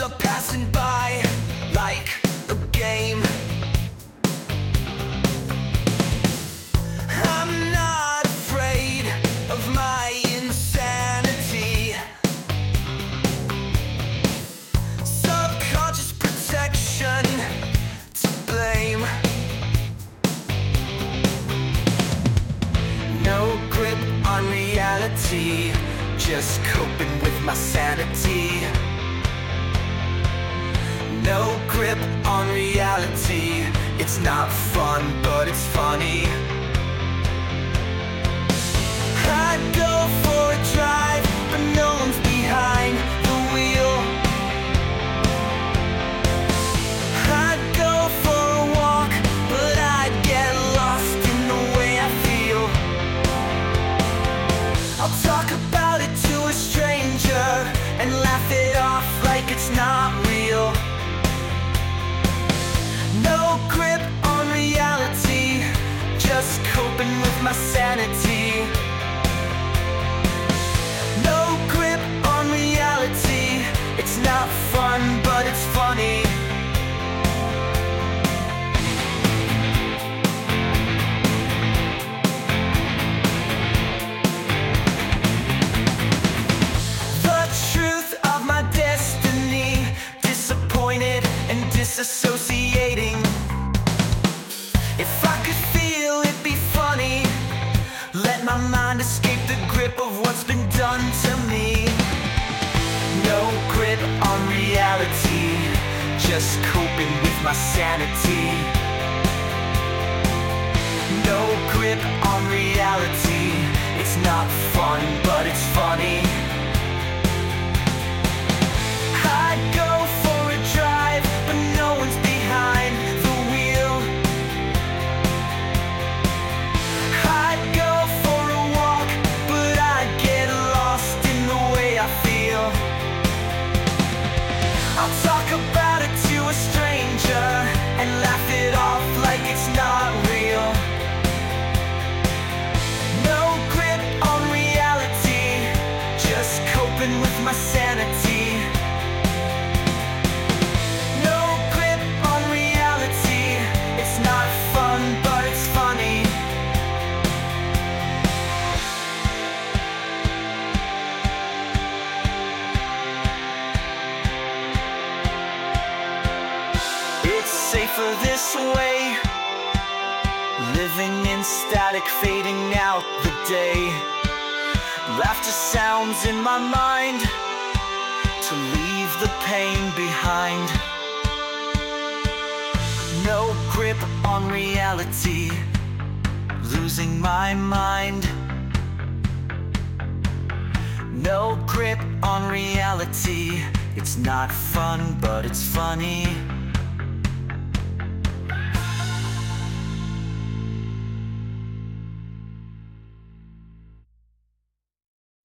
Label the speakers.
Speaker 1: are passing by like a game. I'm not afraid of my insanity. Subconscious protection to blame. No grip on reality, just coping with my sanity. No grip on reality, it's not fun, but it's funny. I'd go for a drive, but no one's behind the wheel. I'd go for a walk, but I'd get lost in the way I feel. I'll talk about it to a stranger and laugh it off like it's not real. No grip on reality, just coping with my sanity. No grip on reality, it's not fun, but it's funny. The truth of my destiny, disappointed and disassociating. If I could feel it'd be funny, let my mind escape the grip of what's been done to me. No grip on reality, just coping with my sanity. No grip on reality, it's not fun, but it's funny. I'd go for a drive, but no one's behind the wheel. I'd go for a walk, but I'd get lost in the way I feel. I'll talk about it to a stranger and laugh it off like it's not real. No grip on reality, just coping with my sanity. No grip on reality, it's not fun, but it's funny. It's safer this way, living in static, fading out the day. Laughter sounds in my mind to leave the pain behind. No grip on reality, losing my mind. No grip on reality, it's not fun, but it's funny.